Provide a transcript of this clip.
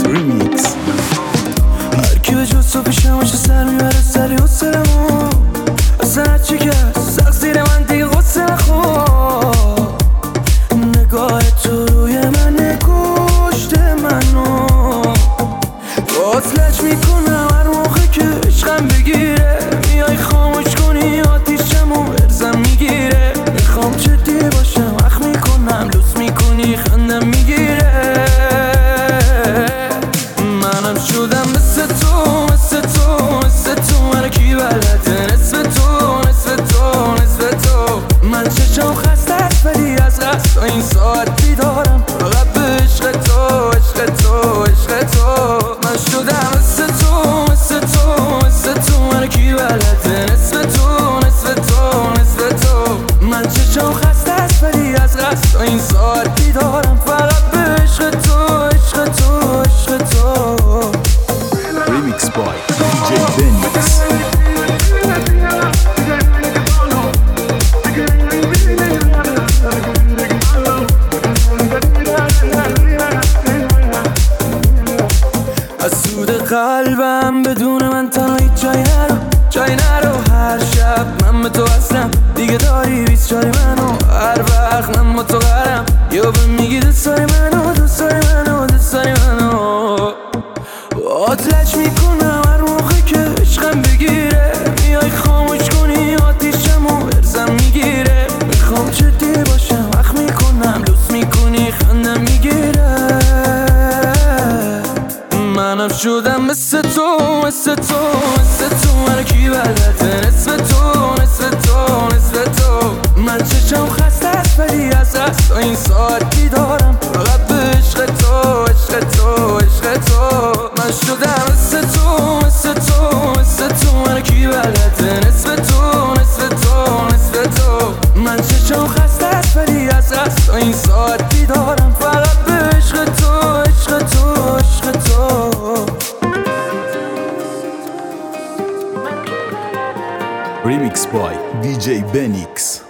ریمیکس. هرکی به جز تو پیشم باشه سر میبره سری و سرمو اصلا هرچی که سخت زیر من دیگه غصه نخور. نگاه تو روی من کشته منو باز لج میکنم هر موقع که عشقم بگیره. میای خاموش کنی آتیشم و ارزم میگیره. میخوام جدی باشم وقت میکنم لوس میکنی خندم میگیره. منم شدم مثل تو مثل تو مثل تو. من کی بلده نصف تو نصف تو نصف تو. من چشم خسته است ولی از قصد تا این ساعت بیدارم فقط به عشق تو عشق تو عشق تو. من شدم مثل تو مثل تو مثل تو. من کی بلده نصف تو نصف تو نصف تو. من چشم خسته است ولی از قصد تا این ساعت بیدارم فقط به عشق تو عشق تو عشق تو. ریمیکس بای دیجی بنیکس. از سود قلبم بدون من تنها هیچ جایی نرو. هر شب من به تو هستم دیگه داری 24 منو. هر وقت من با تو قرم یا به میگی دوست داری منو دوست داری منو دوست داری منو. آتلج میکنم هر موقع که عشقم بگیره. میای خاموش کنی آتیشم و ارزم میگیره. میخوام جدی باشم وقت میکنم لوس میکنی خندم میگیره. منم شدم مثل تو مثل تو مثل تو. من کی بلده نصف تو نصف تو نصف تو. من چشم خسته است ولی از قصد تا این ساعت بیدارم فقط به عشق تو عشق تو عشق تو. من شدم مثل تو مثل تو مثل تو. من کی بلده نصف تو نصف تو نصف تو. من چشم خسته است ولی از قصد تا این ساعت بیدارم فقط به عشق تو عشق تو عشق تو. ریمیکس بای دیجی بنیکس.